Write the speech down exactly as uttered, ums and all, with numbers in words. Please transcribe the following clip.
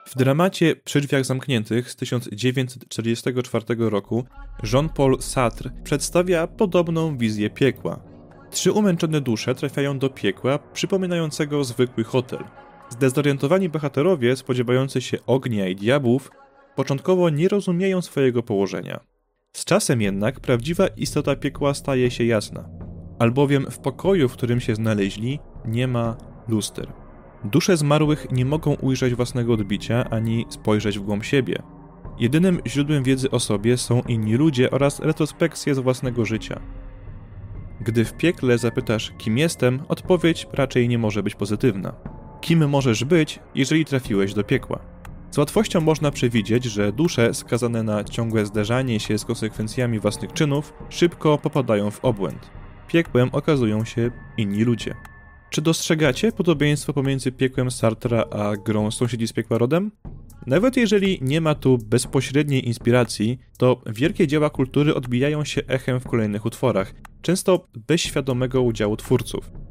W dramacie Przy drzwiach zamkniętych z tysiąc dziewięćset czterdziestego czwartego roku Jean-Paul Sartre przedstawia podobną wizję piekła. Trzy umęczone dusze trafiają do piekła przypominającego zwykły hotel. Zdezorientowani bohaterowie spodziewający się ognia i diabłów początkowo nie rozumieją swojego położenia. Z czasem jednak prawdziwa istota piekła staje się jasna, albowiem w pokoju, w którym się znaleźli, nie ma luster. Dusze zmarłych nie mogą ujrzeć własnego odbicia ani spojrzeć w głąb siebie. Jedynym źródłem wiedzy o sobie są inni ludzie oraz retrospekcje z własnego życia. Gdy w piekle zapytasz, kim jestem, odpowiedź raczej nie może być pozytywna. Kim możesz być, jeżeli trafiłeś do piekła? Z łatwością można przewidzieć, że dusze skazane na ciągłe zderzanie się z konsekwencjami własnych czynów szybko popadają w obłęd. Piekłem okazują się inni ludzie. Czy dostrzegacie podobieństwo pomiędzy piekłem Sartra a grą Sąsiedzi z piekła rodem? Nawet jeżeli nie ma tu bezpośredniej inspiracji, to wielkie dzieła kultury odbijają się echem w kolejnych utworach, często bez świadomego udziału twórców.